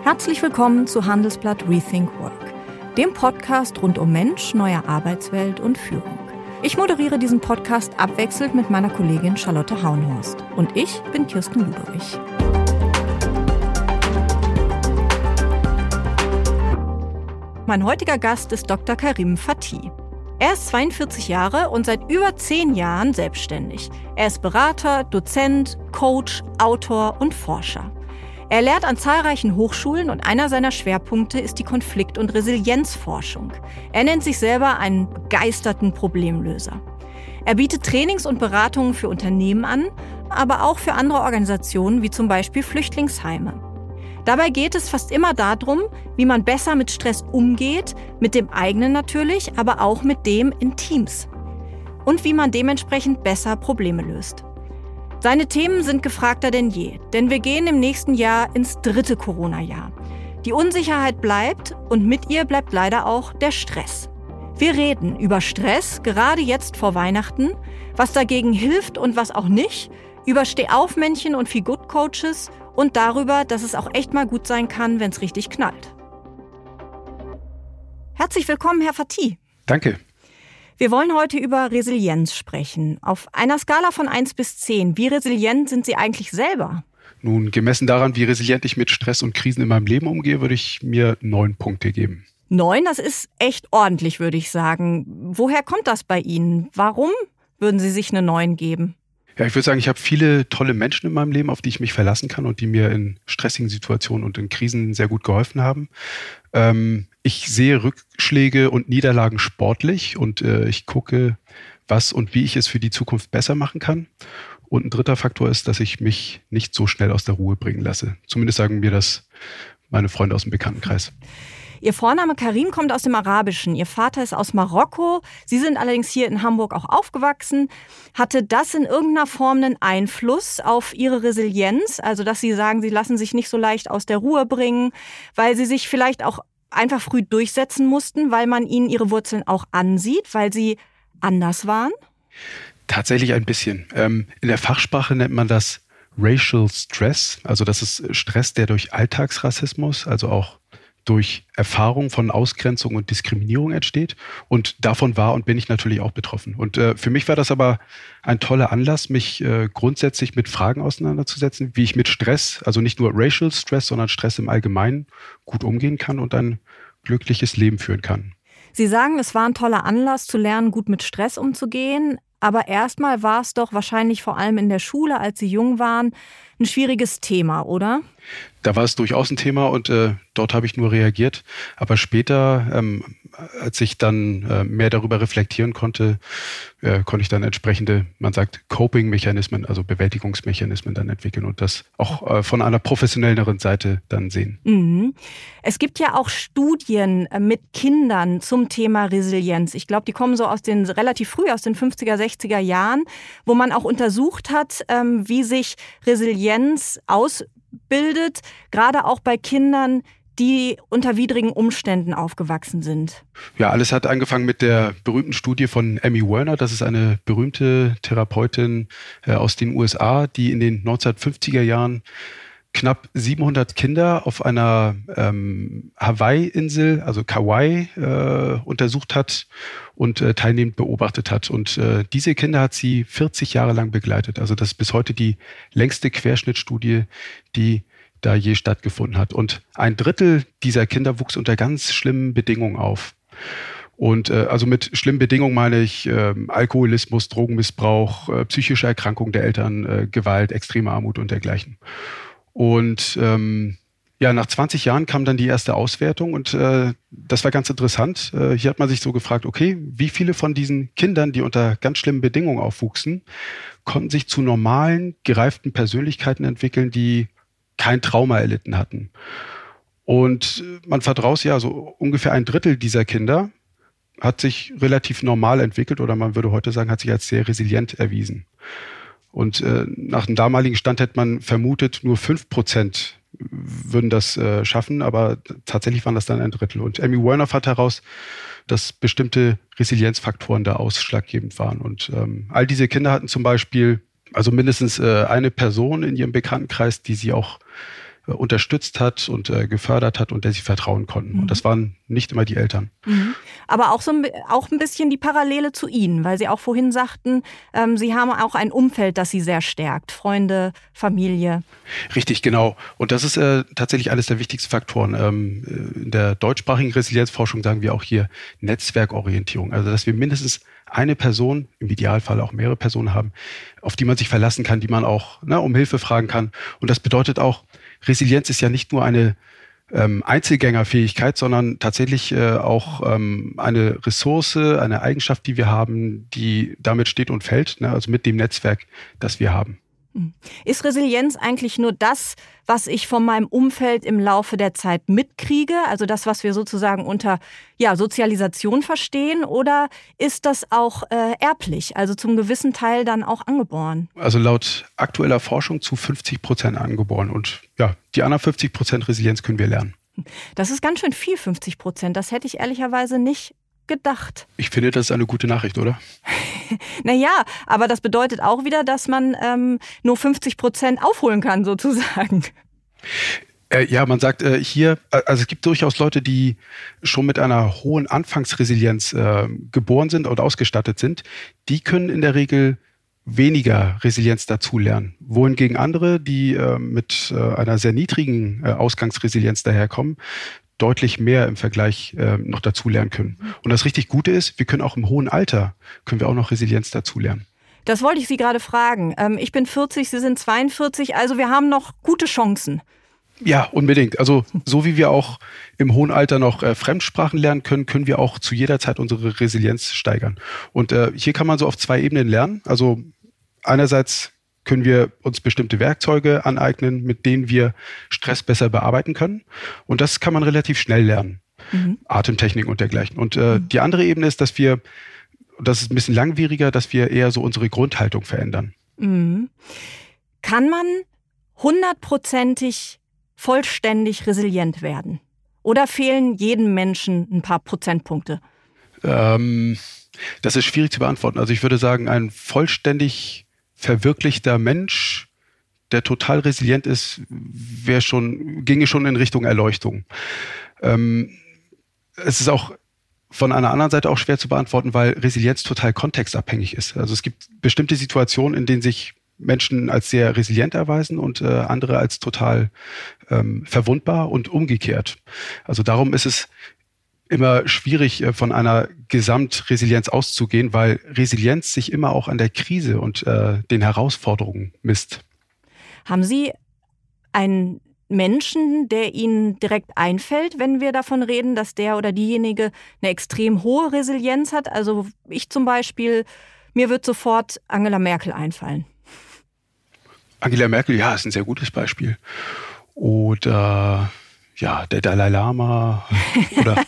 Herzlich willkommen zu Handelsblatt Rethink Work, dem Podcast rund um Mensch, neue Arbeitswelt und Führung. Ich moderiere diesen Podcast abwechselnd mit meiner Kollegin Charlotte Hauenhorst. Und ich bin Kirsten Ludowig. Mein heutiger Gast ist Dr. Karim Fathi. Er ist 42 Jahre und seit über 10 Jahren selbstständig. Er ist Berater, Dozent, Coach, Autor und Forscher. Er lehrt an zahlreichen Hochschulen und einer seiner Schwerpunkte ist die Konflikt- und Resilienzforschung. Er nennt sich selber einen begeisterten Problemlöser. Er bietet Trainings und Beratungen für Unternehmen an, aber auch für andere Organisationen wie zum Beispiel Flüchtlingsheime. Dabei geht es fast immer darum, wie man besser mit Stress umgeht, mit dem eigenen natürlich, aber auch mit dem in Teams. Und wie man dementsprechend besser Probleme löst. Seine Themen sind gefragter denn je, denn wir gehen im nächsten Jahr ins 3. Corona-Jahr. Die Unsicherheit bleibt und mit ihr bleibt leider auch der Stress. Wir reden über Stress, gerade jetzt vor Weihnachten, was dagegen hilft und was auch nicht, über Stehaufmännchen und Feel-Good-Coaches und darüber, dass es auch echt mal gut sein kann, wenn es richtig knallt. Herzlich willkommen, Herr Fathi. Danke. Wir wollen heute über Resilienz sprechen. Auf einer Skala von 1 bis 10, wie resilient sind Sie eigentlich selber? Nun, gemessen daran, wie resilient ich mit Stress und Krisen in meinem Leben umgehe, würde ich mir 9 Punkte geben. 9, das ist echt ordentlich, würde ich sagen. Woher kommt das bei Ihnen? Warum würden Sie sich eine 9 geben? Ja, ich würde sagen, ich habe viele tolle Menschen in meinem Leben, auf die ich mich verlassen kann und die mir in stressigen Situationen und in Krisen sehr gut geholfen haben. Ich sehe Rückschläge und Niederlagen sportlich und ich gucke, was und wie ich es für die Zukunft besser machen kann. Und ein dritter Faktor ist, dass ich mich nicht so schnell aus der Ruhe bringen lasse. Zumindest sagen mir das meine Freunde aus dem Bekanntenkreis. Ihr Vorname Karim kommt aus dem Arabischen. Ihr Vater ist aus Marokko. Sie sind allerdings hier in Hamburg auch aufgewachsen. Hatte das in irgendeiner Form einen Einfluss auf Ihre Resilienz? Also, dass Sie sagen, Sie lassen sich nicht so leicht aus der Ruhe bringen, weil Sie sich vielleicht auch einfach früh durchsetzen mussten, weil man Ihnen Ihre Wurzeln auch ansieht, weil Sie anders waren? Tatsächlich ein bisschen. In der Fachsprache nennt man das Racial Stress. Also das ist Stress, der durch Alltagsrassismus, also auch durch Erfahrung von Ausgrenzung und Diskriminierung entsteht. Und davon war und bin ich natürlich auch betroffen. Und für mich war das aber ein toller Anlass, mich grundsätzlich mit Fragen auseinanderzusetzen, wie ich mit Stress, also nicht nur Racial Stress, sondern Stress im Allgemeinen gut umgehen kann und ein glückliches Leben führen kann. Sie sagen, es war ein toller Anlass zu lernen, gut mit Stress umzugehen. Aber erstmal war es doch wahrscheinlich vor allem in der Schule, als Sie jung waren, ein schwieriges Thema, oder? Da war es durchaus ein Thema und dort habe ich nur reagiert. Aber später, als ich dann mehr darüber reflektieren konnte, konnte ich dann entsprechende, man sagt, Coping-Mechanismen, also Bewältigungsmechanismen dann entwickeln und das auch von einer professionelleren Seite dann sehen. Mhm. Es gibt ja auch Studien mit Kindern zum Thema Resilienz. Ich glaube, die kommen so relativ früh aus den 50er, 60er Jahren, wo man auch untersucht hat, wie sich Resilienz ausbildet, gerade auch bei Kindern, die unter widrigen Umständen aufgewachsen sind. Ja, alles hat angefangen mit der berühmten Studie von Emmy Werner. Das ist eine berühmte Therapeutin aus den USA, die in den 1950er Jahren knapp 700 Kinder auf einer Hawaii-Insel, also Kauai, untersucht hat und teilnehmend beobachtet hat. Und diese Kinder hat sie 40 Jahre lang begleitet. Also das ist bis heute die längste Querschnittstudie, die da je stattgefunden hat. Und 1/3 dieser Kinder wuchs unter ganz schlimmen Bedingungen auf. Und also mit schlimmen Bedingungen meine ich Alkoholismus, Drogenmissbrauch, psychische Erkrankung der Eltern, Gewalt, extreme Armut und dergleichen. Und nach 20 Jahren kam dann die erste Auswertung und das war ganz interessant. Hier hat man sich so gefragt, okay, wie viele von diesen Kindern, die unter ganz schlimmen Bedingungen aufwuchsen, konnten sich zu normalen, gereiften Persönlichkeiten entwickeln, die kein Trauma erlitten hatten. Und man fand raus, ja, so ungefähr 1/3 dieser Kinder hat sich relativ normal entwickelt oder man würde heute sagen, hat sich als sehr resilient erwiesen. Und nach dem damaligen Stand hätte man vermutet, nur 5% würden das schaffen, aber tatsächlich waren das dann 1/3. Und Emmy Werner fand heraus, dass bestimmte Resilienzfaktoren da ausschlaggebend waren. Und all diese Kinder hatten zum Beispiel also mindestens eine Person in ihrem Bekanntenkreis, die sie auch unterstützt hat und gefördert hat und der sie vertrauen konnten. Und das waren nicht immer die Eltern. Aber auch ein bisschen die Parallele zu Ihnen, weil Sie auch vorhin sagten, Sie haben auch ein Umfeld, das Sie sehr stärkt. Freunde, Familie. Richtig, genau. Und das ist tatsächlich eines der wichtigsten Faktoren. In der deutschsprachigen Resilienzforschung sagen wir auch hier Netzwerkorientierung. Also dass wir mindestens eine Person, im Idealfall auch mehrere Personen haben, auf die man sich verlassen kann, die man auch um Hilfe fragen kann. Und das bedeutet auch, Resilienz ist ja nicht nur eine Einzelgängerfähigkeit, sondern tatsächlich auch eine Ressource, eine Eigenschaft, die wir haben, die damit steht und fällt, also mit dem Netzwerk, das wir haben. Ist Resilienz eigentlich nur das, was ich von meinem Umfeld im Laufe der Zeit mitkriege? Also das, was wir sozusagen unter Sozialisation verstehen? Oder ist das auch erblich, also zum gewissen Teil dann auch angeboren? Also laut aktueller Forschung zu 50% angeboren. Und die anderen 50% Resilienz können wir lernen. Das ist ganz schön viel, 50%. Das hätte ich ehrlicherweise nicht gedacht. Ich finde, das ist eine gute Nachricht, oder? Naja, aber das bedeutet auch wieder, dass man nur 50% aufholen kann, sozusagen. Man sagt hier, also es gibt durchaus Leute, die schon mit einer hohen Anfangsresilienz geboren sind und ausgestattet sind. Die können in der Regel weniger Resilienz dazulernen. Wohingegen andere, die mit einer sehr niedrigen Ausgangsresilienz daherkommen, deutlich mehr im Vergleich noch dazulernen können. Und das richtig Gute ist, wir können auch im hohen Alter, können wir auch noch Resilienz dazulernen. Das wollte ich Sie gerade fragen. Ich bin 40, Sie sind 42, also wir haben noch gute Chancen. Ja, unbedingt. Also so wie wir auch im hohen Alter noch Fremdsprachen lernen können, können wir auch zu jeder Zeit unsere Resilienz steigern. Und hier kann man so auf 2 Ebenen lernen. Also einerseits können wir uns bestimmte Werkzeuge aneignen, mit denen wir Stress besser bearbeiten können. Und das kann man relativ schnell lernen. Atemtechnik und dergleichen. Und die andere Ebene ist, dass wir, das ist ein bisschen langwieriger, dass wir eher so unsere Grundhaltung verändern. Kann man 100%ig vollständig resilient werden? Oder fehlen jedem Menschen ein paar Prozentpunkte? Das ist schwierig zu beantworten. Also ich würde sagen, ein vollständig verwirklichter Mensch, der total resilient ist, ginge schon in Richtung Erleuchtung. Es ist auch von einer anderen Seite auch schwer zu beantworten, weil Resilienz total kontextabhängig ist. Also es gibt bestimmte Situationen, in denen sich Menschen als sehr resilient erweisen und andere als total verwundbar und umgekehrt. Also darum ist es immer schwierig, von einer Gesamtresilienz auszugehen, weil Resilienz sich immer auch an der Krise und den Herausforderungen misst. Haben Sie einen Menschen, der Ihnen direkt einfällt, wenn wir davon reden, dass der oder diejenige eine extrem hohe Resilienz hat? Also ich zum Beispiel, mir wird sofort Angela Merkel einfallen. Angela Merkel, ja, ist ein sehr gutes Beispiel. Oder der Dalai Lama oder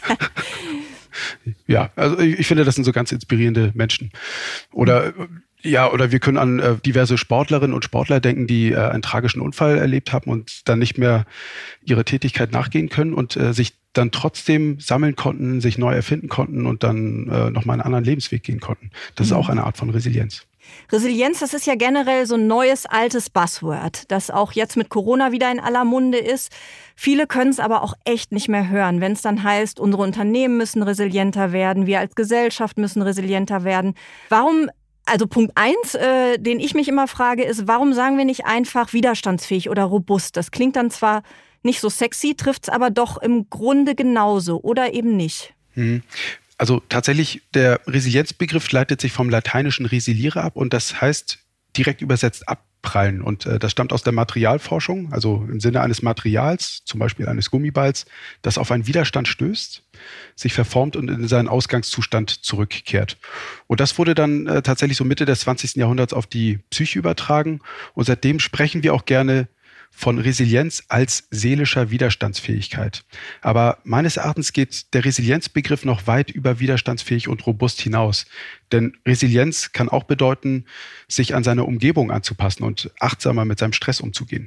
also ich finde, das sind so ganz inspirierende Menschen. Oder wir können an diverse Sportlerinnen und Sportler denken, die einen tragischen Unfall erlebt haben und dann nicht mehr ihrer Tätigkeit nachgehen können und sich dann trotzdem sammeln konnten, sich neu erfinden konnten und dann nochmal einen anderen Lebensweg gehen konnten. Das ist auch eine Art von Resilienz. Resilienz, das ist ja generell so ein neues, altes Buzzword, das auch jetzt mit Corona wieder in aller Munde ist. Viele können es aber auch echt nicht mehr hören, wenn es dann heißt, unsere Unternehmen müssen resilienter werden, wir als Gesellschaft müssen resilienter werden. Also Punkt 1, den ich mich immer frage, ist, warum sagen wir nicht einfach widerstandsfähig oder robust? Das klingt dann zwar nicht so sexy, trifft es aber doch im Grunde genauso oder eben nicht. Also tatsächlich, der Resilienzbegriff leitet sich vom lateinischen resiliere ab und das heißt direkt übersetzt abprallen. Und das stammt aus der Materialforschung, also im Sinne eines Materials, zum Beispiel eines Gummiballs, das auf einen Widerstand stößt, sich verformt und in seinen Ausgangszustand zurückkehrt. Und das wurde dann tatsächlich so Mitte des 20. Jahrhunderts auf die Psyche übertragen. Und seitdem sprechen wir auch gerne von Resilienz als seelischer Widerstandsfähigkeit. Aber meines Erachtens geht der Resilienzbegriff noch weit über widerstandsfähig und robust hinaus. Denn Resilienz kann auch bedeuten, sich an seine Umgebung anzupassen und achtsamer mit seinem Stress umzugehen.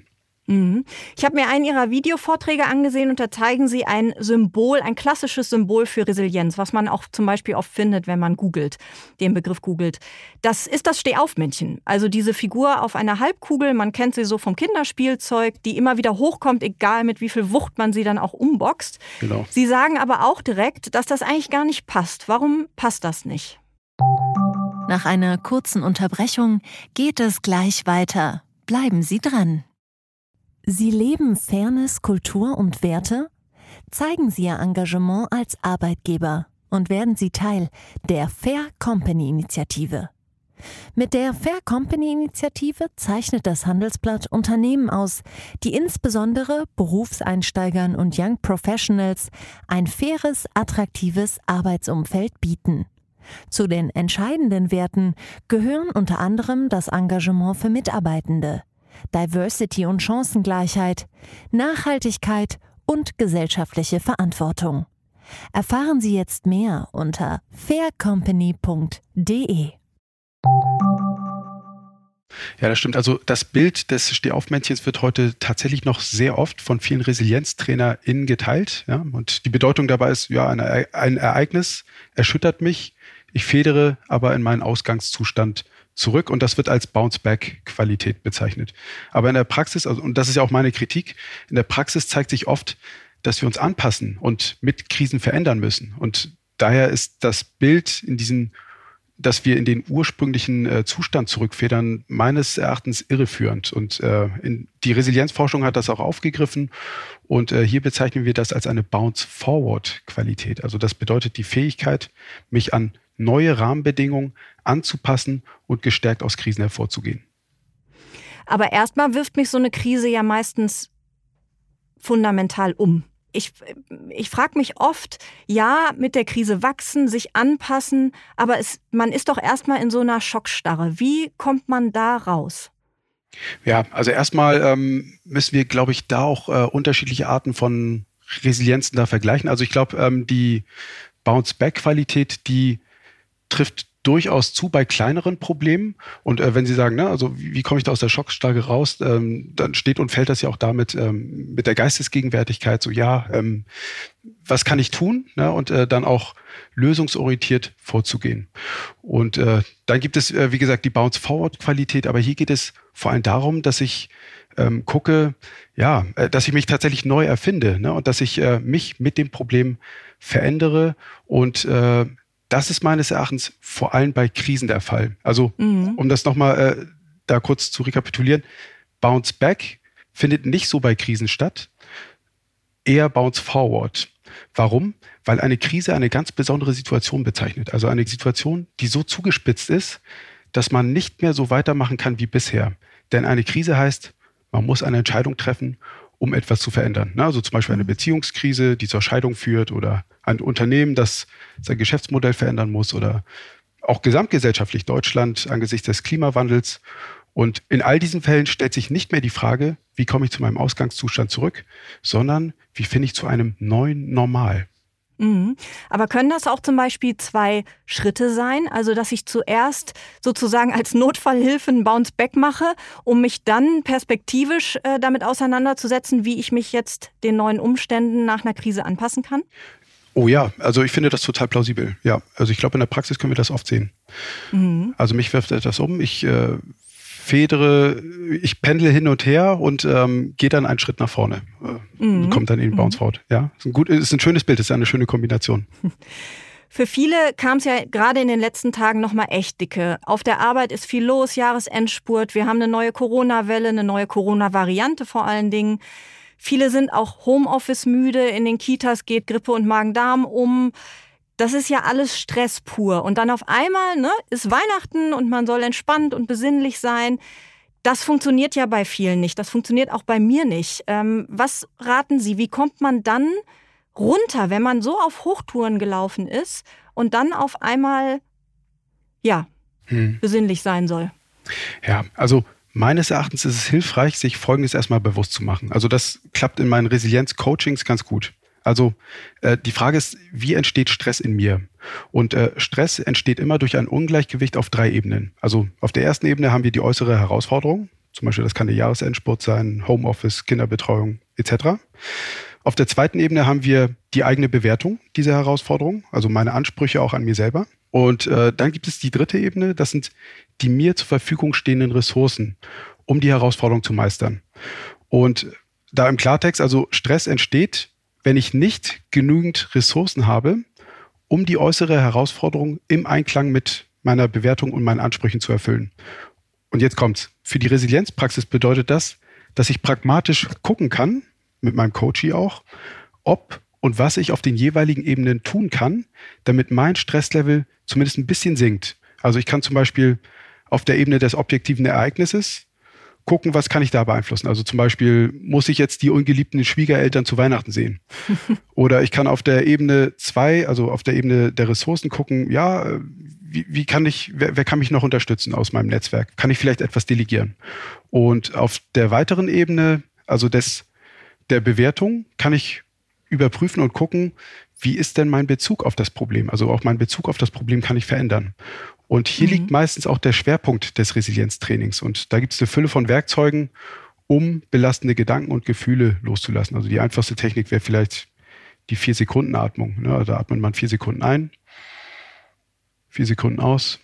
Ich habe mir einen Ihrer Videovorträge angesehen und da zeigen Sie ein Symbol, ein klassisches Symbol für Resilienz, was man auch zum Beispiel oft findet, wenn man googelt, den Begriff googelt. Das ist das Stehaufmännchen, also diese Figur auf einer Halbkugel, man kennt sie so vom Kinderspielzeug, die immer wieder hochkommt, egal mit wie viel Wucht man sie dann auch umboxt. Genau. Sie sagen aber auch direkt, dass das eigentlich gar nicht passt. Warum passt das nicht? Nach einer kurzen Unterbrechung geht es gleich weiter. Bleiben Sie dran. Sie leben Fairness, Kultur und Werte? Zeigen Sie Ihr Engagement als Arbeitgeber und werden Sie Teil der Fair Company Initiative. Mit der Fair Company Initiative zeichnet das Handelsblatt Unternehmen aus, die insbesondere Berufseinsteigern und Young Professionals ein faires, attraktives Arbeitsumfeld bieten. Zu den entscheidenden Werten gehören unter anderem das Engagement für Mitarbeitende, Diversity und Chancengleichheit, Nachhaltigkeit und gesellschaftliche Verantwortung. Erfahren Sie jetzt mehr unter faircompany.de. Ja, das stimmt. Also das Bild des Stehaufmännchens wird heute tatsächlich noch sehr oft von vielen ResilienztrainerInnen geteilt. Ja? Und die Bedeutung dabei ist, ja, ein Ereignis erschüttert mich, ich federe aber in meinen Ausgangszustand zurück und das wird als Bounce-Back-Qualität bezeichnet. Aber in der Praxis, und das ist ja auch meine Kritik, in der Praxis zeigt sich oft, dass wir uns anpassen und mit Krisen verändern müssen. Und daher ist das Bild dass wir in den ursprünglichen Zustand zurückfedern, meines Erachtens irreführend. Und die Resilienzforschung hat das auch aufgegriffen. Und hier bezeichnen wir das als eine Bounce-Forward-Qualität. Also das bedeutet die Fähigkeit, mich an neue Rahmenbedingungen anzupassen und gestärkt aus Krisen hervorzugehen. Aber erstmal wirft mich so eine Krise ja meistens fundamental um. Ich frage mich oft, ja, mit der Krise wachsen, sich anpassen, aber man ist doch erstmal in so einer Schockstarre. Wie kommt man da raus? Ja, also erstmal müssen wir, glaube ich, da auch unterschiedliche Arten von Resilienzen da vergleichen. Also ich glaube, die Bounce-Back-Qualität, die trifft durchaus zu bei kleineren Problemen. Und wenn Sie sagen, also wie komme ich da aus der Schockstarre raus, dann steht und fällt das ja auch damit mit der Geistesgegenwärtigkeit, so was kann ich tun? Und dann auch lösungsorientiert vorzugehen. Und dann gibt es, wie gesagt, die Bounce-Forward-Qualität, aber hier geht es vor allem darum, dass ich gucke, dass ich mich tatsächlich neu erfinde, und dass ich mich mit dem Problem verändere und das ist meines Erachtens vor allem bei Krisen der Fall. Also, um das nochmal da kurz zu rekapitulieren, Bounce Back findet nicht so bei Krisen statt, eher Bounce Forward. Warum? Weil eine Krise eine ganz besondere Situation bezeichnet. Also eine Situation, die so zugespitzt ist, dass man nicht mehr so weitermachen kann wie bisher. Denn eine Krise heißt, man muss eine Entscheidung treffen, um etwas zu verändern. Also zum Beispiel eine Beziehungskrise, die zur Scheidung führt, oder ein Unternehmen, das sein Geschäftsmodell verändern muss, oder auch gesamtgesellschaftlich Deutschland angesichts des Klimawandels. Und in all diesen Fällen stellt sich nicht mehr die Frage, wie komme ich zu meinem Ausgangszustand zurück, sondern wie finde ich zu einem neuen Normal. Aber können das auch zum Beispiel 2 Schritte sein? Also, dass ich zuerst sozusagen als Notfallhilfe einen Bounce-Back mache, um mich dann perspektivisch damit auseinanderzusetzen, wie ich mich jetzt den neuen Umständen nach einer Krise anpassen kann? Oh ja, also ich finde das total plausibel. Ja, also ich glaube, in der Praxis können wir das oft sehen. Also mich wirft etwas um, ich pendle hin und her und gehe dann einen Schritt nach vorne. Kommt dann in den Bounce Forward. Ja, ist ein schönes Bild, ist eine schöne Kombination. Für viele kam es ja gerade in den letzten Tagen nochmal echt dicke. Auf der Arbeit ist viel los, Jahresendspurt. Wir haben eine neue Corona-Welle, eine neue Corona-Variante vor allen Dingen. Viele sind auch Homeoffice müde. In den Kitas geht Grippe und Magen-Darm um. Das ist ja alles Stress pur. Und dann auf einmal ist Weihnachten und man soll entspannt und besinnlich sein. Das funktioniert ja bei vielen nicht. Das funktioniert auch bei mir nicht. Was raten Sie? Wie kommt man dann runter, wenn man so auf Hochtouren gelaufen ist und dann auf einmal besinnlich sein soll? Ja, also meines Erachtens ist es hilfreich, sich Folgendes erstmal bewusst zu machen. Also das klappt in meinen Resilienz-Coachings ganz gut. Also die Frage ist, wie entsteht Stress in mir? Und Stress entsteht immer durch ein Ungleichgewicht auf 3 Ebenen. Also auf der ersten Ebene haben wir die äußere Herausforderung. Zum Beispiel, das kann der Jahresendspurt sein, Homeoffice, Kinderbetreuung etc. Auf der zweiten Ebene haben wir die eigene Bewertung dieser Herausforderung, also meine Ansprüche auch an mir selber. Und dann gibt es die dritte Ebene, das sind die mir zur Verfügung stehenden Ressourcen, um die Herausforderung zu meistern. Und da im Klartext, also Stress entsteht, wenn ich nicht genügend Ressourcen habe, um die äußere Herausforderung im Einklang mit meiner Bewertung und meinen Ansprüchen zu erfüllen. Und jetzt kommt's. Für die Resilienzpraxis bedeutet das, dass ich pragmatisch gucken kann, mit meinem Coachie auch, ob und was ich auf den jeweiligen Ebenen tun kann, damit mein Stresslevel zumindest ein bisschen sinkt. Also ich kann zum Beispiel auf der Ebene des objektiven Ereignisses gucken, was kann ich da beeinflussen. Also zum Beispiel, muss ich jetzt die ungeliebten Schwiegereltern zu Weihnachten sehen? Oder ich kann auf der Ebene 2, also auf der Ebene der Ressourcen gucken, ja, wer kann mich noch unterstützen aus meinem Netzwerk? Kann ich vielleicht etwas delegieren? Und auf der weiteren Ebene, also der Bewertung, kann ich überprüfen und gucken, wie ist denn mein Bezug auf das Problem? Also auch mein Bezug auf das Problem kann ich verändern. Und hier liegt meistens auch der Schwerpunkt des Resilienztrainings. Und da gibt es eine Fülle von Werkzeugen, um belastende Gedanken und Gefühle loszulassen. Also die einfachste Technik wäre vielleicht die 4-Sekunden-Atmung. Ne? Da atmet man 4 Sekunden ein, 4 Sekunden aus.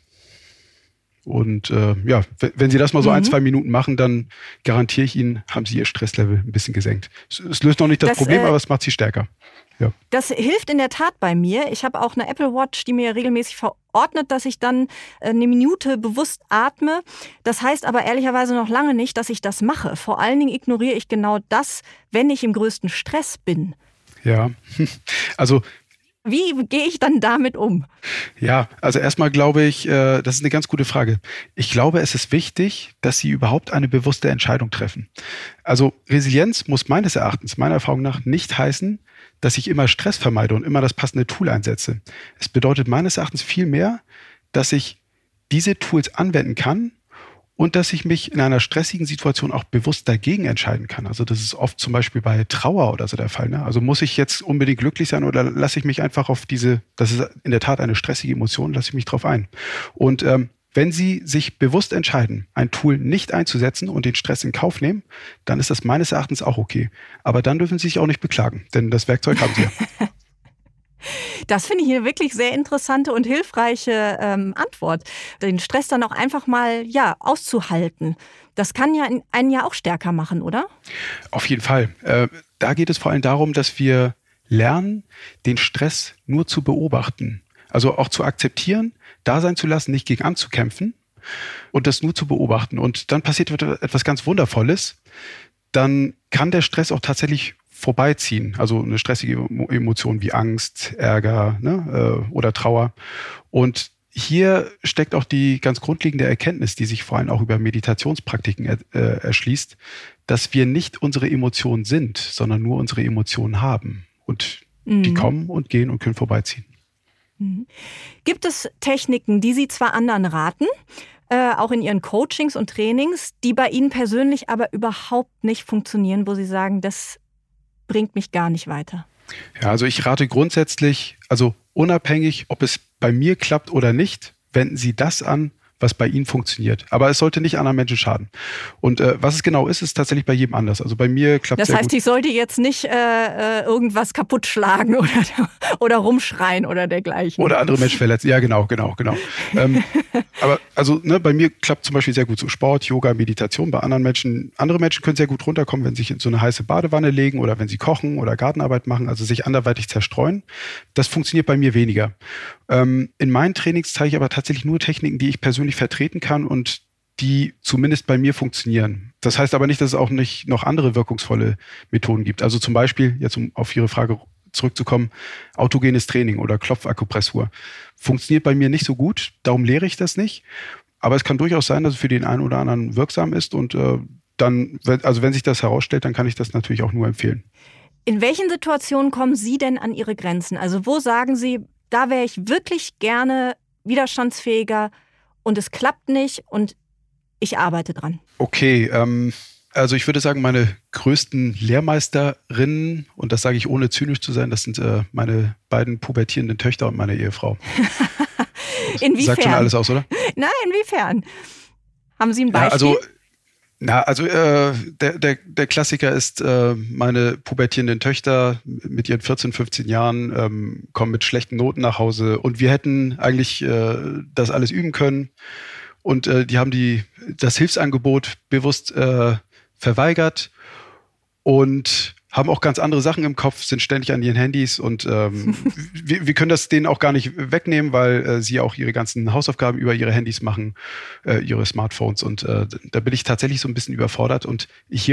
Und wenn Sie das mal so 1-2 Minuten machen, dann garantiere ich Ihnen, haben Sie Ihr Stresslevel ein bisschen gesenkt. Es löst noch nicht das Problem, aber es macht Sie stärker. Ja. Das hilft in der Tat bei mir. Ich habe auch eine Apple Watch, die mir regelmäßig verordnet, dass ich dann eine Minute bewusst atme. Das heißt aber ehrlicherweise noch lange nicht, dass ich das mache. Vor allen Dingen ignoriere ich genau das, wenn ich im größten Stress bin. Ja, also wie gehe ich dann damit um? Ja, also erstmal glaube ich, das ist eine ganz gute Frage. Ich glaube, es ist wichtig, dass Sie überhaupt eine bewusste Entscheidung treffen. Also Resilienz muss meines Erachtens, meiner Erfahrung nach, nicht heißen, dass ich immer Stress vermeide und immer das passende Tool einsetze. Es bedeutet meines Erachtens vielmehr, dass ich diese Tools anwenden kann und dass ich mich in einer stressigen Situation auch bewusst dagegen entscheiden kann. Also das ist oft zum Beispiel bei Trauer oder so der Fall. Ne? Also muss ich jetzt unbedingt glücklich sein oder lasse ich mich einfach auf das ist in der Tat eine stressige Emotion, lasse ich mich drauf ein. Und wenn Sie sich bewusst entscheiden, ein Tool nicht einzusetzen und den Stress in Kauf nehmen, dann ist das meines Erachtens auch okay. Aber dann dürfen Sie sich auch nicht beklagen, denn das Werkzeug haben Sie ja. Das finde ich eine wirklich sehr interessante und hilfreiche Antwort. Den Stress dann auch einfach mal auszuhalten. Das kann ja einen ja auch stärker machen, oder? Auf jeden Fall. Da geht es vor allem darum, dass wir lernen, den Stress nur zu beobachten. Also auch zu akzeptieren, da sein zu lassen, nicht gegen anzukämpfen und das nur zu beobachten. Und dann passiert etwas ganz Wundervolles. Dann kann der Stress auch tatsächlich vorbeiziehen. Also eine stressige Emotion wie Angst, Ärger oder Trauer. Und hier steckt auch die ganz grundlegende Erkenntnis, die sich vor allem auch über Meditationspraktiken erschließt, dass wir nicht unsere Emotionen sind, sondern nur unsere Emotionen haben. Und die kommen und gehen und können vorbeiziehen. Gibt es Techniken, die Sie zwar anderen raten, auch in Ihren Coachings und Trainings, die bei Ihnen persönlich aber überhaupt nicht funktionieren, wo Sie sagen, das bringt mich gar nicht weiter? Ja, also ich rate grundsätzlich, also unabhängig, ob es bei mir klappt oder nicht, wenden Sie das an, was bei Ihnen funktioniert. Aber es sollte nicht anderen Menschen schaden. Und was es genau ist tatsächlich bei jedem anders. Also bei mir klappt es sehr gut. Das heißt, ich sollte jetzt nicht irgendwas kaputt schlagen oder rumschreien oder dergleichen. Oder andere Menschen verletzen. Ja, genau. Aber also bei mir klappt zum Beispiel sehr gut so Sport, Yoga, Meditation. Bei andere Menschen können sehr gut runterkommen, wenn sie sich in so eine heiße Badewanne legen oder wenn sie kochen oder Gartenarbeit machen, also sich anderweitig zerstreuen. Das funktioniert bei mir weniger. In meinen Trainings zeige ich aber tatsächlich nur Techniken, die ich persönlich vertreten kann und die zumindest bei mir funktionieren. Das heißt aber nicht, dass es auch nicht noch andere wirkungsvolle Methoden gibt. Also zum Beispiel, jetzt um auf Ihre Frage zurückzukommen, autogenes Training oder Klopfakupressur. Funktioniert bei mir nicht so gut, darum lehre ich das nicht. Aber es kann durchaus sein, dass es für den einen oder anderen wirksam ist und wenn sich das herausstellt, dann kann ich das natürlich auch nur empfehlen. In welchen Situationen kommen Sie denn an Ihre Grenzen? Also wo sagen Sie, da wäre ich wirklich gerne widerstandsfähiger und es klappt nicht und ich arbeite dran? Okay, also ich würde sagen, meine größten Lehrmeisterinnen, und das sage ich ohne zynisch zu sein, das sind meine beiden pubertierenden Töchter und meine Ehefrau. Inwiefern? Sagt schon alles aus, oder? Nein, inwiefern? Haben Sie ein Beispiel? Ja, also Na, also der Klassiker ist, meine pubertierenden Töchter mit ihren 14, 15 Jahren kommen mit schlechten Noten nach Hause und wir hätten eigentlich das alles üben können und die haben das Hilfsangebot bewusst verweigert und haben auch ganz andere Sachen im Kopf, sind ständig an ihren Handys und wir können das denen auch gar nicht wegnehmen, weil sie auch ihre ganzen Hausaufgaben über ihre Handys machen, ihre Smartphones und da bin ich tatsächlich so ein bisschen überfordert und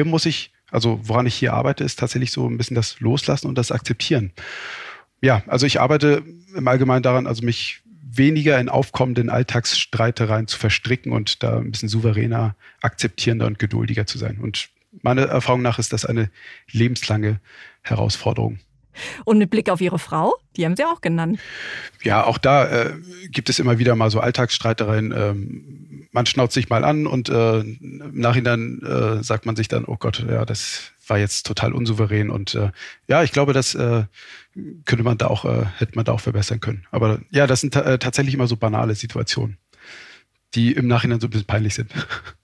woran ich hier arbeite, ist tatsächlich so ein bisschen das Loslassen und das Akzeptieren. Ja, also ich arbeite im Allgemeinen daran, also mich weniger in aufkommenden Alltagsstreitereien zu verstricken und da ein bisschen souveräner, akzeptierender und geduldiger zu sein. Und meiner Erfahrung nach ist das eine lebenslange Herausforderung. Und mit Blick auf Ihre Frau, die haben Sie auch genannt. Ja, auch da gibt es immer wieder mal so Alltagsstreitereien. Man schnauzt sich mal an und im Nachhinein sagt man sich dann, oh Gott, ja, das war jetzt total unsouverän. Und ich glaube, das hätte man da auch verbessern können. Aber ja, das sind tatsächlich immer so banale Situationen, die im Nachhinein so ein bisschen peinlich sind.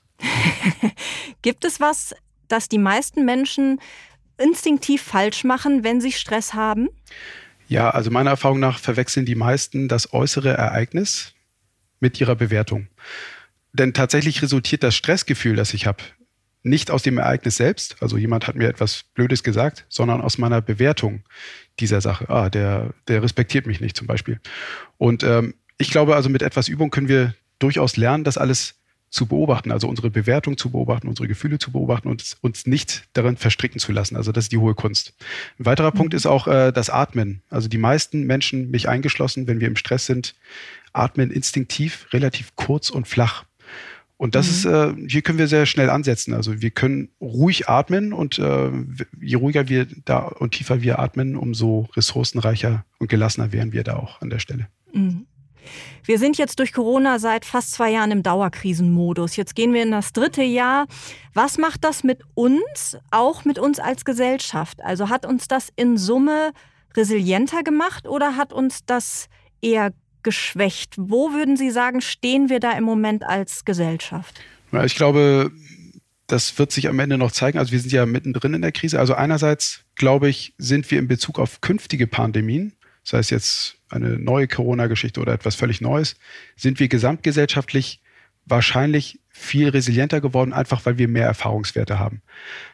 Gibt es was, das die meisten Menschen instinktiv falsch machen, wenn sie Stress haben? Ja, also meiner Erfahrung nach verwechseln die meisten das äußere Ereignis mit ihrer Bewertung. Denn tatsächlich resultiert das Stressgefühl, das ich habe, nicht aus dem Ereignis selbst, also jemand hat mir etwas Blödes gesagt, sondern aus meiner Bewertung dieser Sache. Der respektiert mich nicht zum Beispiel. Und ich glaube, also mit etwas Übung können wir durchaus lernen, das alles zu beobachten, also unsere Bewertung zu beobachten, unsere Gefühle zu beobachten und uns nicht darin verstricken zu lassen. Also das ist die hohe Kunst. Ein weiterer Punkt ist auch das Atmen. Also die meisten Menschen, mich eingeschlossen, wenn wir im Stress sind, atmen instinktiv, relativ kurz und flach. Und das ist, hier können wir sehr schnell ansetzen. Also wir können ruhig atmen und je ruhiger wir da und tiefer wir atmen, umso ressourcenreicher und gelassener wären wir da auch an der Stelle. Mhm. Wir sind jetzt durch Corona seit fast 2 Jahren im Dauerkrisenmodus. Jetzt gehen wir in das 3. Jahr. Was macht das mit uns, auch mit uns als Gesellschaft? Also hat uns das in Summe resilienter gemacht oder hat uns das eher geschwächt? Wo würden Sie sagen, stehen wir da im Moment als Gesellschaft? Ja, ich glaube, das wird sich am Ende noch zeigen. Also wir sind ja mittendrin in der Krise. Also einerseits, glaube ich, sind wir in Bezug auf künftige Pandemien, sei es jetzt eine neue Corona-Geschichte oder etwas völlig Neues, sind wir gesamtgesellschaftlich wahrscheinlich viel resilienter geworden, einfach weil wir mehr Erfahrungswerte haben.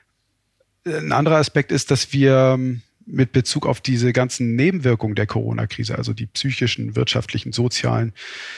Ein anderer Aspekt ist, dass wir mit Bezug auf diese ganzen Nebenwirkungen der Corona-Krise, also die psychischen, wirtschaftlichen, sozialen,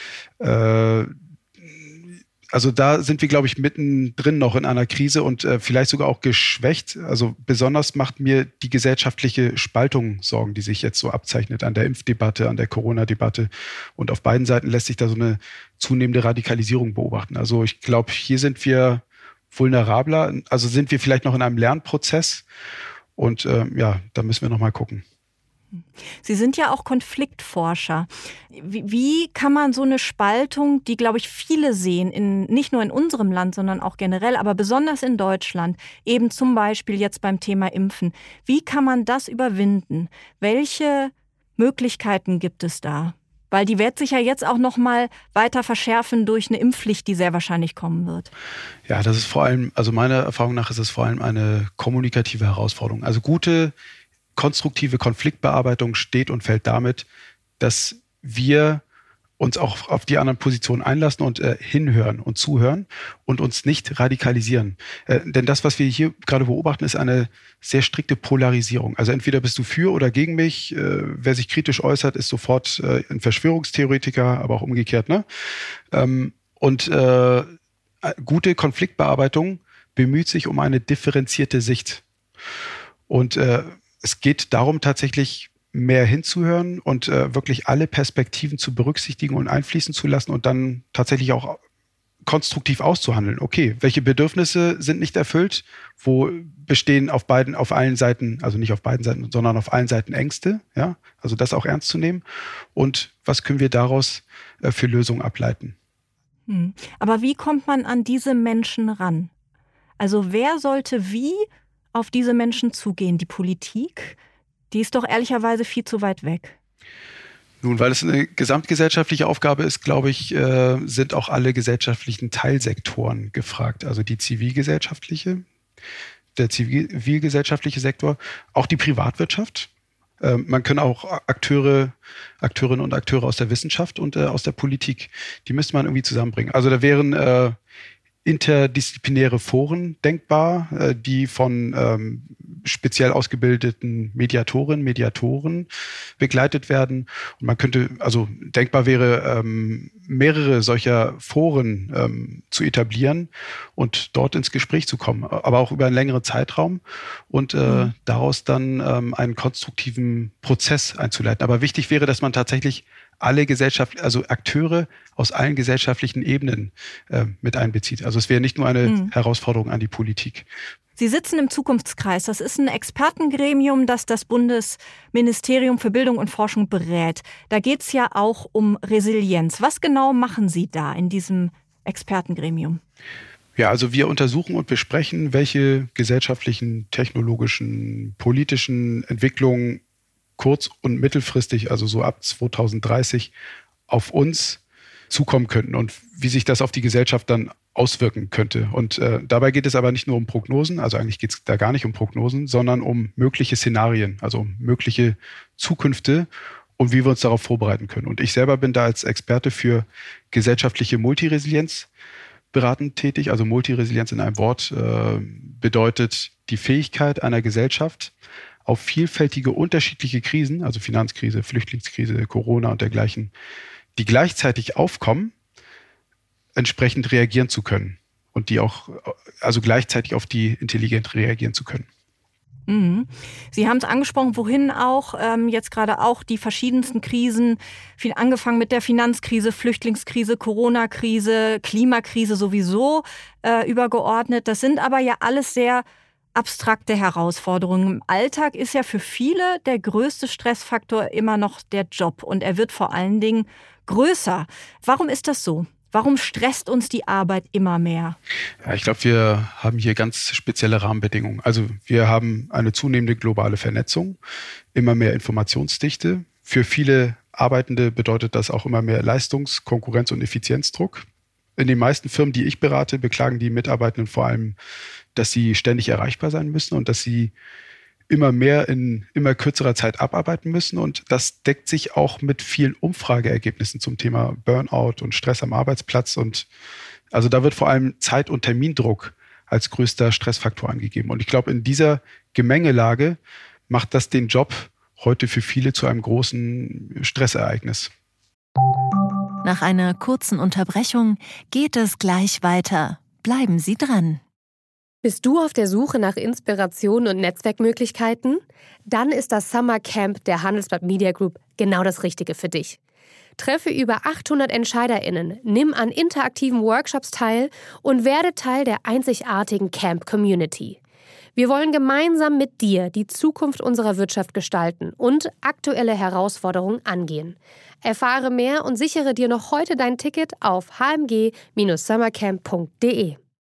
also da sind wir, glaube ich, mittendrin noch in einer Krise und vielleicht sogar auch geschwächt. Also besonders macht mir die gesellschaftliche Spaltung Sorgen, die sich jetzt so abzeichnet an der Impfdebatte, an der Corona-Debatte. Und auf beiden Seiten lässt sich da so eine zunehmende Radikalisierung beobachten. Also ich glaube, hier sind wir vulnerabler, also sind wir vielleicht noch in einem Lernprozess. Und da müssen wir noch mal gucken. Sie sind ja auch Konfliktforscher. Wie kann man so eine Spaltung, die, glaube ich, viele sehen, nicht nur in unserem Land, sondern auch generell, aber besonders in Deutschland, eben zum Beispiel jetzt beim Thema Impfen, wie kann man das überwinden? Welche Möglichkeiten gibt es da? Weil die wird sich ja jetzt auch noch mal weiter verschärfen durch eine Impfpflicht, die sehr wahrscheinlich kommen wird. Ja, das ist vor allem, also meiner Erfahrung nach ist es vor allem eine kommunikative Herausforderung. Also gute konstruktive Konfliktbearbeitung steht und fällt damit, dass wir uns auch auf die anderen Positionen einlassen und hinhören und zuhören und uns nicht radikalisieren. Denn das, was wir hier gerade beobachten, ist eine sehr strikte Polarisierung. Also entweder bist du für oder gegen mich. Wer sich kritisch äußert, ist sofort ein Verschwörungstheoretiker, aber auch umgekehrt. Ne? Gute Konfliktbearbeitung bemüht sich um eine differenzierte Sicht. Und es geht darum, tatsächlich mehr hinzuhören und wirklich alle Perspektiven zu berücksichtigen und einfließen zu lassen und dann tatsächlich auch konstruktiv auszuhandeln. Okay, welche Bedürfnisse sind nicht erfüllt? Wo bestehen auf allen Seiten, also nicht auf beiden Seiten, sondern auf allen Seiten Ängste? Ja, also das auch ernst zu nehmen. Und was können wir daraus für Lösungen ableiten? Aber wie kommt man an diese Menschen ran? Also wer sollte wie auf diese Menschen zugehen? Die Politik? Die ist doch ehrlicherweise viel zu weit weg. Nun, weil es eine gesamtgesellschaftliche Aufgabe ist, glaube ich, sind auch alle gesellschaftlichen Teilsektoren gefragt. Also die der zivilgesellschaftliche Sektor, auch die Privatwirtschaft. Man kann auch Akteurinnen und Akteure aus der Wissenschaft und aus der Politik, die müsste man irgendwie zusammenbringen. Also da wären interdisziplinäre Foren denkbar, die von speziell ausgebildeten Mediatoren begleitet werden. Und man könnte, also denkbar wäre, mehrere solcher Foren zu etablieren und dort ins Gespräch zu kommen, aber auch über einen längeren Zeitraum und daraus dann einen konstruktiven Prozess einzuleiten. Aber wichtig wäre, dass man tatsächlich alle also Akteure aus allen gesellschaftlichen Ebenen mit einbezieht. Also es wäre nicht nur eine Herausforderung an die Politik. Sie sitzen im Zukunftskreis. Das ist ein Expertengremium, das das Bundesministerium für Bildung und Forschung berät. Da geht es ja auch um Resilienz. Was genau machen Sie da in diesem Expertengremium? Ja, also wir untersuchen und besprechen, welche gesellschaftlichen, technologischen, politischen Entwicklungen kurz- und mittelfristig, also so ab 2030, auf uns zukommen könnten und wie sich das auf die Gesellschaft dann auswirken könnte. Und dabei geht es aber nicht nur um Prognosen, also eigentlich geht es da gar nicht um Prognosen, sondern um mögliche Szenarien, also um mögliche Zukünfte und wie wir uns darauf vorbereiten können. Und ich selber bin da als Experte für gesellschaftliche Multiresilienz beratend tätig. Also Multiresilienz in einem Wort bedeutet die Fähigkeit einer Gesellschaft, auf vielfältige unterschiedliche Krisen, also Finanzkrise, Flüchtlingskrise, Corona und dergleichen, die gleichzeitig aufkommen, entsprechend reagieren zu können und die auch, also gleichzeitig auf die intelligent reagieren zu können. Mhm. Sie haben es angesprochen, wohin auch, jetzt gerade auch die verschiedensten Krisen, viel angefangen mit der Finanzkrise, Flüchtlingskrise, Corona-Krise, Klimakrise sowieso übergeordnet. Das sind aber ja alles sehr abstrakte Herausforderungen. Im Alltag ist ja für viele der größte Stressfaktor immer noch der Job und er wird vor allen Dingen größer. Warum ist das so? Warum stresst uns die Arbeit immer mehr? Ja, ich glaube, wir haben hier ganz spezielle Rahmenbedingungen. Also wir haben eine zunehmende globale Vernetzung, immer mehr Informationsdichte. Für viele Arbeitende bedeutet das auch immer mehr Leistungs-, Konkurrenz- und Effizienzdruck. In den meisten Firmen, die ich berate, beklagen die Mitarbeitenden vor allem, dass sie ständig erreichbar sein müssen und dass sie immer mehr in immer kürzerer Zeit abarbeiten müssen. Und das deckt sich auch mit vielen Umfrageergebnissen zum Thema Burnout und Stress am Arbeitsplatz. Und also da wird vor allem Zeit- und Termindruck als größter Stressfaktor angegeben. Und ich glaube, in dieser Gemengelage macht das den Job heute für viele zu einem großen Stressereignis. Nach einer kurzen Unterbrechung geht es gleich weiter. Bleiben Sie dran. Bist du auf der Suche nach Inspiration und Netzwerkmöglichkeiten? Dann ist das Summer Camp der Handelsblatt Media Group genau das Richtige für dich. Treffe über 800 EntscheiderInnen, nimm an interaktiven Workshops teil und werde Teil der einzigartigen Camp-Community. Wir wollen gemeinsam mit dir die Zukunft unserer Wirtschaft gestalten und aktuelle Herausforderungen angehen. Erfahre mehr und sichere dir noch heute dein Ticket auf hmg-summercamp.de.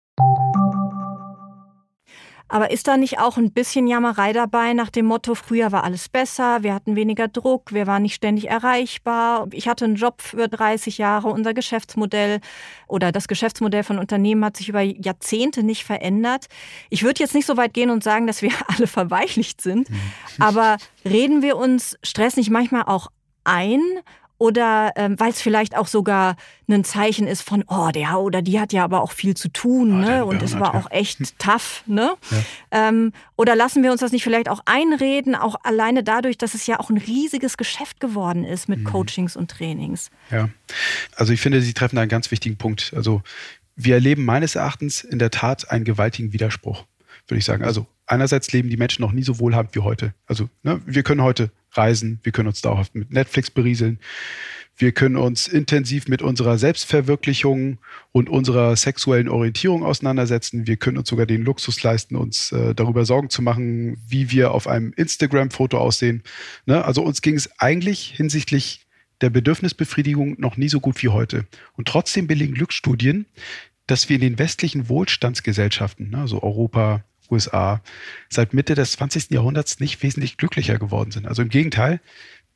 Aber ist da nicht auch ein bisschen Jammerei dabei nach dem Motto, früher war alles besser, wir hatten weniger Druck, wir waren nicht ständig erreichbar, ich hatte einen Job für 30 Jahre, unser Geschäftsmodell oder das Geschäftsmodell von Unternehmen hat sich über Jahrzehnte nicht verändert. Ich würde jetzt nicht so weit gehen und sagen, dass wir alle verweichlicht sind, aber reden wir uns Stress nicht manchmal auch ein? Oder weil es vielleicht auch sogar ein Zeichen ist von, oh, der oder die hat ja aber auch viel zu tun, ne? Und ist aber auch echt tough, ne? Ja. Oder lassen wir uns das nicht vielleicht auch einreden, auch alleine dadurch, dass es ja auch ein riesiges Geschäft geworden ist mit Coachings und Trainings? Ja, also ich finde, Sie treffen da einen ganz wichtigen Punkt. Also wir erleben meines Erachtens in der Tat einen gewaltigen Widerspruch, würde ich sagen. Also einerseits leben die Menschen noch nie so wohlhabend wie heute. Also wir können heute reisen, wir können uns dauerhaft mit Netflix berieseln, wir können uns intensiv mit unserer Selbstverwirklichung und unserer sexuellen Orientierung auseinandersetzen. Wir können uns sogar den Luxus leisten, uns darüber Sorgen zu machen, wie wir auf einem Instagram-Foto aussehen. Ne? Also uns ging es eigentlich hinsichtlich der Bedürfnisbefriedigung noch nie so gut wie heute. Und trotzdem belegen Glücksstudien, dass wir in den westlichen Wohlstandsgesellschaften, also Europa, USA, seit Mitte des 20. Jahrhunderts nicht wesentlich glücklicher geworden sind. Also im Gegenteil,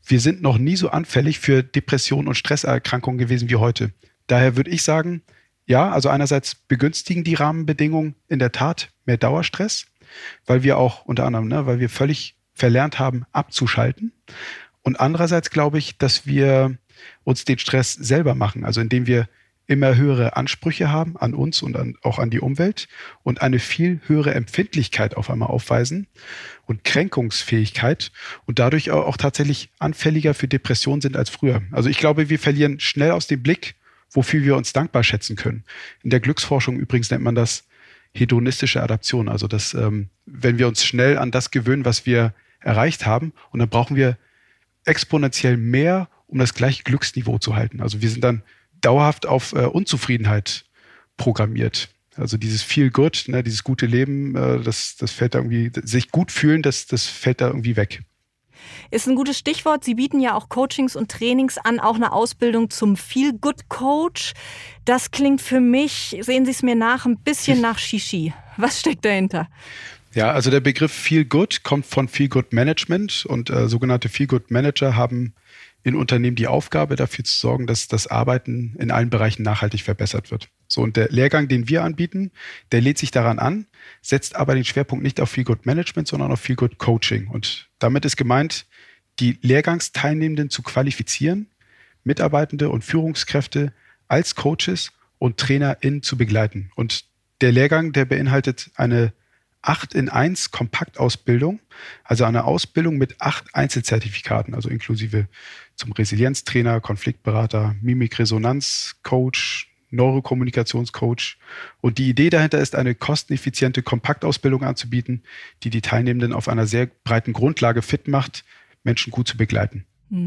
wir sind noch nie so anfällig für Depressionen und Stresserkrankungen gewesen wie heute. Daher würde ich sagen, ja, also einerseits begünstigen die Rahmenbedingungen in der Tat mehr Dauerstress, weil wir auch unter anderem, weil wir völlig verlernt haben, abzuschalten. Und andererseits glaube ich, dass wir uns den Stress selber machen, also indem wir immer höhere Ansprüche haben an uns und auch an die Umwelt und eine viel höhere Empfindlichkeit auf einmal aufweisen und Kränkungsfähigkeit und dadurch auch tatsächlich anfälliger für Depressionen sind als früher. Also ich glaube, wir verlieren schnell aus dem Blick, wofür wir uns dankbar schätzen können. In der Glücksforschung übrigens nennt man das hedonistische Adaption, also dass, wenn wir uns schnell an das gewöhnen, was wir erreicht haben, und dann brauchen wir exponentiell mehr, um das gleiche Glücksniveau zu halten. Also wir sind dann dauerhaft auf Unzufriedenheit programmiert. Also dieses Feel Good, dieses gute Leben, das fällt da irgendwie, sich gut fühlen, das fällt da irgendwie weg. Ist ein gutes Stichwort. Sie bieten ja auch Coachings und Trainings an, auch eine Ausbildung zum Feel Good Coach. Das klingt für mich, sehen Sie es mir nach, ein bisschen nach Shishi. Was steckt dahinter? Ja, also der Begriff Feel Good kommt von Feel Good Management und sogenannte Feel Good Manager haben in Unternehmen die Aufgabe, dafür zu sorgen, dass das Arbeiten in allen Bereichen nachhaltig verbessert wird. So, und der Lehrgang, den wir anbieten, der lädt sich daran an, setzt aber den Schwerpunkt nicht auf Feel Good Management, sondern auf Feel Good Coaching. Und damit ist gemeint, die Lehrgangsteilnehmenden zu qualifizieren, Mitarbeitende und Führungskräfte als Coaches und TrainerInnen zu begleiten. Und der Lehrgang, der beinhaltet eine 8-in-1 Kompaktausbildung, also eine Ausbildung mit 8 Einzelzertifikaten, also inklusive zum Resilienztrainer, Konfliktberater, Mimikresonanzcoach, Neurokommunikationscoach. Und die Idee dahinter ist, eine kosteneffiziente Kompaktausbildung anzubieten, die die Teilnehmenden auf einer sehr breiten Grundlage fit macht, Menschen gut zu begleiten.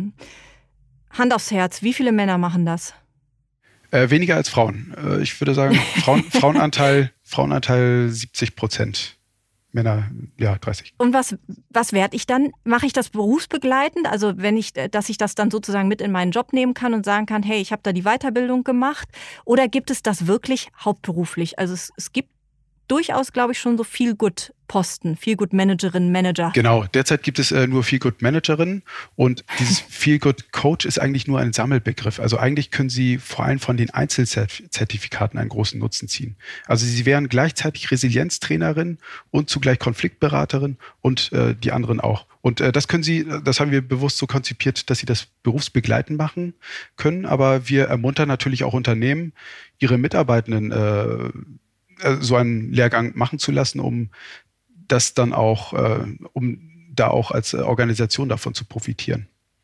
Hand aufs Herz, wie viele Männer machen das? Weniger als Frauen. Ich würde sagen, Frauenanteil 70%. Männer, ja, 30. Und was werde ich dann? Mache ich das berufsbegleitend? Also dass ich das dann sozusagen mit in meinen Job nehmen kann und sagen kann, hey, ich habe da die Weiterbildung gemacht? Oder gibt es das wirklich hauptberuflich? Also es gibt durchaus, glaube ich, schon so Feel-Good-Posten, Feel-Good-Managerinnen, Manager. Genau, derzeit gibt es nur Feel-Good-Managerinnen und dieses Feel-Good-Coach ist eigentlich nur ein Sammelbegriff. Also eigentlich können Sie vor allem von den Einzelzertifikaten einen großen Nutzen ziehen. Also Sie wären gleichzeitig Resilienztrainerin und zugleich Konfliktberaterin und die anderen auch. Und das haben wir bewusst so konzipiert, dass Sie das berufsbegleitend machen können. Aber wir ermuntern natürlich auch Unternehmen, ihre Mitarbeitenden so einen Lehrgang machen zu lassen, um das dann auch, um da auch als Organisation davon zu profitieren.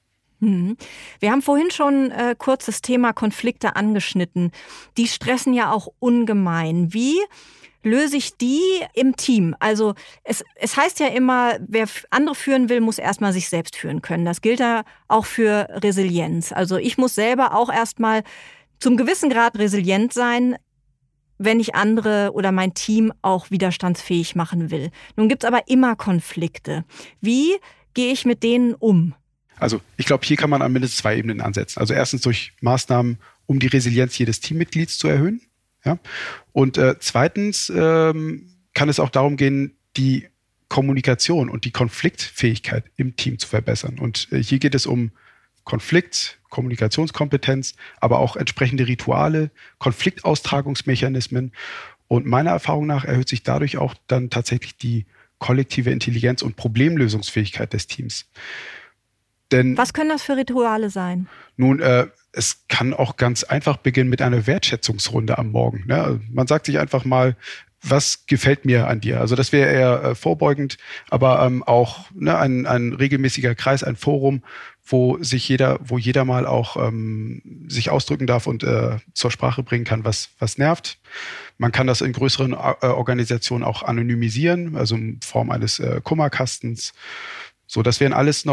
Wir haben vorhin schon kurz das Thema Konflikte angeschnitten. Die stressen ja auch ungemein. Wie löse ich die im Team? Also es heißt ja immer, wer andere führen will, muss erstmal sich selbst führen können. Das gilt ja auch für Resilienz. Also ich muss selber auch erstmal zum gewissen Grad resilient sein, wenn ich andere oder mein Team auch widerstandsfähig machen will. Nun gibt es aber immer Konflikte. Wie gehe ich mit denen um? Also ich glaube, hier kann man an mindestens 2 Ebenen ansetzen. Also erstens durch Maßnahmen, um die Resilienz jedes Teammitglieds zu erhöhen. Ja? Und zweitens kann es auch darum gehen, die Kommunikation und die Konfliktfähigkeit im Team zu verbessern. Und hier geht es um Konflikt, Kommunikationskompetenz, aber auch entsprechende Rituale, Konfliktaustragungsmechanismen. Und meiner Erfahrung nach erhöht sich dadurch auch dann tatsächlich die kollektive Intelligenz und Problemlösungsfähigkeit des Teams. Denn, was können das für Rituale sein? Nun, es kann auch ganz einfach beginnen mit einer Wertschätzungsrunde am Morgen. Ne? Man sagt sich einfach mal, was gefällt mir an dir? Also das wäre eher vorbeugend, aber auch ein regelmäßiger Kreis, ein Forum, wo jeder mal auch sich ausdrücken darf und zur Sprache bringen kann, was nervt. Man kann das in größeren Organisationen auch anonymisieren, also in Form eines Kummerkastens. So, das wären alles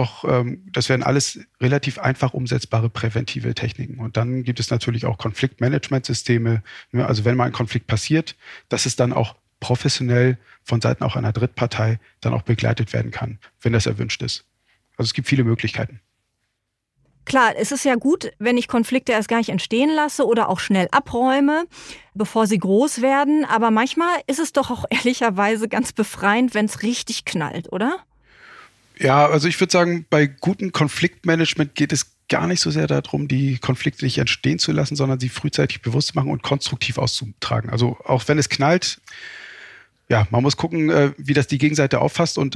relativ einfach umsetzbare präventive Techniken. Und dann gibt es natürlich auch Konfliktmanagementsysteme. Also wenn mal ein Konflikt passiert, dass es dann auch professionell von Seiten auch einer Drittpartei dann auch begleitet werden kann, wenn das erwünscht ist. Also es gibt viele Möglichkeiten. Klar, es ist ja gut, wenn ich Konflikte erst gar nicht entstehen lasse oder auch schnell abräume, bevor sie groß werden. Aber manchmal ist es doch auch ehrlicherweise ganz befreiend, wenn es richtig knallt, oder? Ja, also ich würde sagen, bei gutem Konfliktmanagement geht es gar nicht so sehr darum, die Konflikte nicht entstehen zu lassen, sondern sie frühzeitig bewusst zu machen und konstruktiv auszutragen. Also auch wenn es knallt, ja, man muss gucken, wie das die Gegenseite auffasst und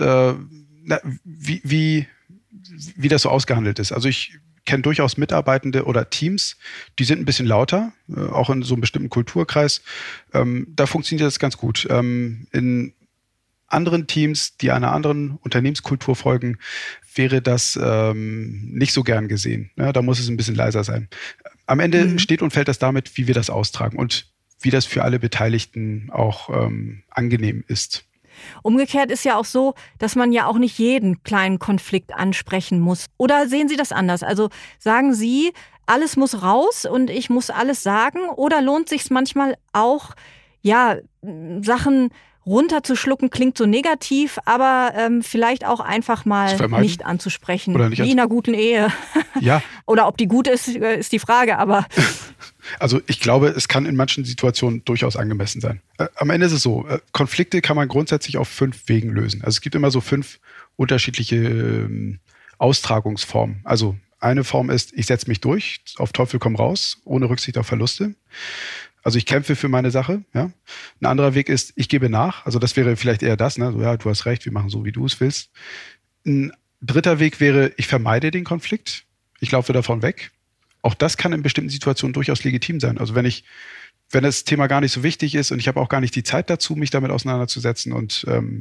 wie das so ausgehandelt ist. Also ich kenne durchaus Mitarbeitende oder Teams, die sind ein bisschen lauter, auch in so einem bestimmten Kulturkreis. Da funktioniert das ganz gut. In anderen Teams, die einer anderen Unternehmenskultur folgen, wäre das nicht so gern gesehen. Ja, da muss es ein bisschen leiser sein. Am Ende steht und fällt das damit, wie wir das austragen und wie das für alle Beteiligten auch angenehm ist. Umgekehrt ist ja auch so, dass man ja auch nicht jeden kleinen Konflikt ansprechen muss. Oder sehen Sie das anders? Also sagen Sie, alles muss raus und ich muss alles sagen? Oder lohnt sich es manchmal auch, ja, Sachen runterzuschlucken, klingt so negativ, aber vielleicht auch einfach mal nicht anzusprechen. Oder nicht wie in einer guten Ehe. Ja. Oder ob die gut ist, ist die Frage, aber... Also ich glaube, es kann in manchen Situationen durchaus angemessen sein. Am Ende ist es so, Konflikte kann man grundsätzlich auf 5 Wegen lösen. Also es gibt immer so 5 unterschiedliche Austragungsformen. Also eine Form ist, ich setze mich durch, auf Teufel komm raus, ohne Rücksicht auf Verluste. Also ich kämpfe für meine Sache. Ja. Ein anderer Weg ist, ich gebe nach. Also das wäre vielleicht eher das, ne? So, ja, du hast recht, wir machen so, wie du es willst. Ein dritter Weg wäre, ich vermeide den Konflikt. Ich laufe davon weg. Auch das kann in bestimmten Situationen durchaus legitim sein. Also wenn das Thema gar nicht so wichtig ist und ich habe auch gar nicht die Zeit dazu, mich damit auseinanderzusetzen und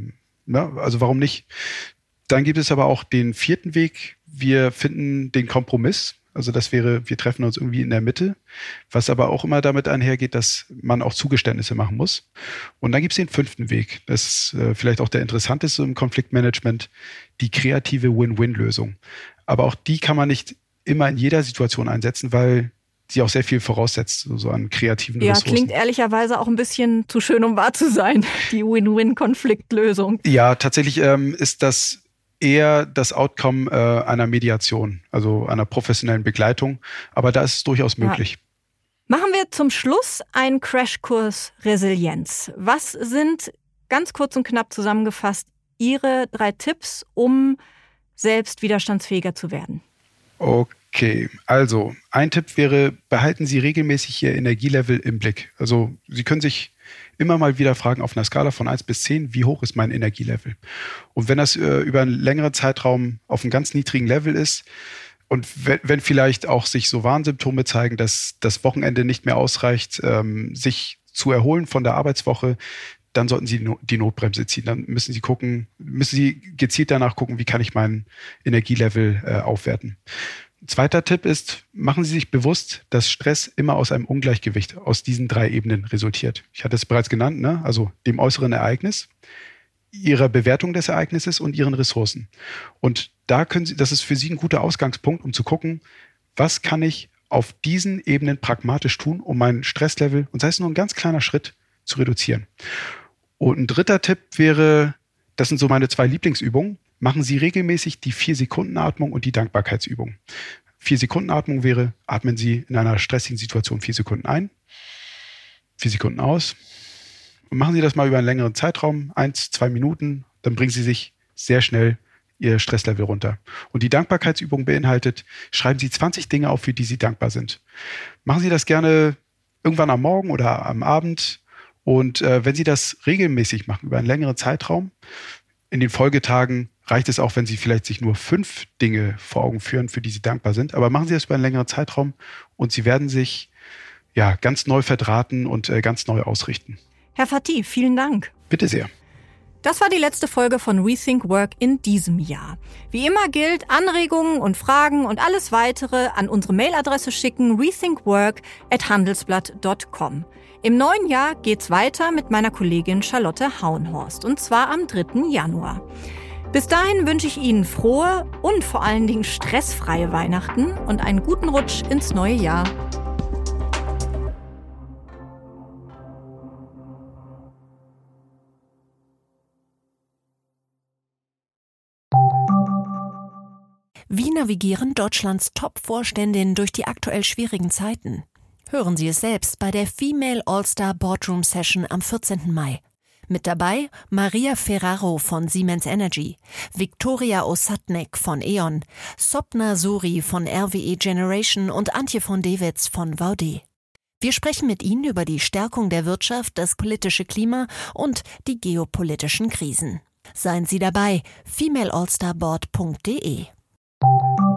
also warum nicht? Dann gibt es aber auch den 4. Weg. Wir finden den Kompromiss. Also das wäre, wir treffen uns irgendwie in der Mitte, was aber auch immer damit einhergeht, dass man auch Zugeständnisse machen muss. Und dann gibt es den 5. Weg. Das ist vielleicht auch der interessanteste im Konfliktmanagement, die kreative Win-Win-Lösung. Aber auch die kann man nicht immer in jeder Situation einsetzen, weil sie auch sehr viel voraussetzt, so an kreativen Ressourcen. Ja, klingt ehrlicherweise auch ein bisschen zu schön, um wahr zu sein, die Win-Win-Konfliktlösung. Ja, tatsächlich ist das eher das Outcome einer Mediation, also einer professionellen Begleitung. Aber da ist es durchaus möglich. Ja. Machen wir zum Schluss einen Crashkurs Resilienz. Was sind, ganz kurz und knapp zusammengefasst, Ihre 3 Tipps, um selbst widerstandsfähiger zu werden? Okay, also ein Tipp wäre, behalten Sie regelmäßig Ihr Energielevel im Blick. Also Sie können sich immer mal wieder fragen auf einer Skala von 1 bis 10, wie hoch ist mein Energielevel? Und wenn das über einen längeren Zeitraum auf einem ganz niedrigen Level ist und wenn vielleicht auch sich so Warnsymptome zeigen, dass das Wochenende nicht mehr ausreicht, sich zu erholen von der Arbeitswoche, dann sollten Sie die Notbremse ziehen. Dann müssen Sie gezielt danach gucken, wie kann ich mein Energielevel aufwerten. Zweiter Tipp ist, machen Sie sich bewusst, dass Stress immer aus einem Ungleichgewicht aus diesen 3 Ebenen resultiert. Ich hatte es bereits genannt, ne? Also dem äußeren Ereignis, Ihrer Bewertung des Ereignisses und Ihren Ressourcen. Und das ist für Sie ein guter Ausgangspunkt, um zu gucken, was kann ich auf diesen Ebenen pragmatisch tun, um mein Stresslevel, und sei es nur ein ganz kleiner Schritt, zu reduzieren. Und ein dritter Tipp wäre, das sind so meine 2 Lieblingsübungen, machen Sie regelmäßig die 4-Sekunden-Atmung und die Dankbarkeitsübung. 4-Sekunden-Atmung wäre, atmen Sie in einer stressigen Situation 4 Sekunden ein, 4 Sekunden aus. Und machen Sie das mal über einen längeren Zeitraum, 1-2 Minuten, dann bringen Sie sich sehr schnell Ihr Stresslevel runter. Und die Dankbarkeitsübung beinhaltet, schreiben Sie 20 Dinge auf, für die Sie dankbar sind. Machen Sie das gerne irgendwann am Morgen oder am Abend. Und wenn Sie das regelmäßig machen, über einen längeren Zeitraum, in den Folgetagen reicht es auch, wenn Sie vielleicht sich nur 5 Dinge vor Augen führen, für die Sie dankbar sind. Aber machen Sie das über einen längeren Zeitraum und Sie werden sich ja ganz neu verdrahten und ganz neu ausrichten. Herr Fathi, vielen Dank. Bitte sehr. Das war die letzte Folge von Rethink Work in diesem Jahr. Wie immer gilt, Anregungen und Fragen und alles weitere an unsere Mailadresse schicken, rethinkwork@handelsblatt.com. Im neuen Jahr geht's weiter mit meiner Kollegin Charlotte Hauenhorst, und zwar am 3. Januar. Bis dahin wünsche ich Ihnen frohe und vor allen Dingen stressfreie Weihnachten und einen guten Rutsch ins neue Jahr. Wie navigieren Deutschlands Top-Vorständinnen durch die aktuell schwierigen Zeiten? Hören Sie es selbst bei der Female All-Star Boardroom Session am 14. Mai. Mit dabei Maria Ferraro von Siemens Energy, Viktoria Osatnek von E.ON, Sopna Suri von RWE Generation und Antje von Dewitz von VD. Wir sprechen mit ihnen über die Stärkung der Wirtschaft, das politische Klima und die geopolitischen Krisen. Seien Sie dabei, femaleallstarboard.de.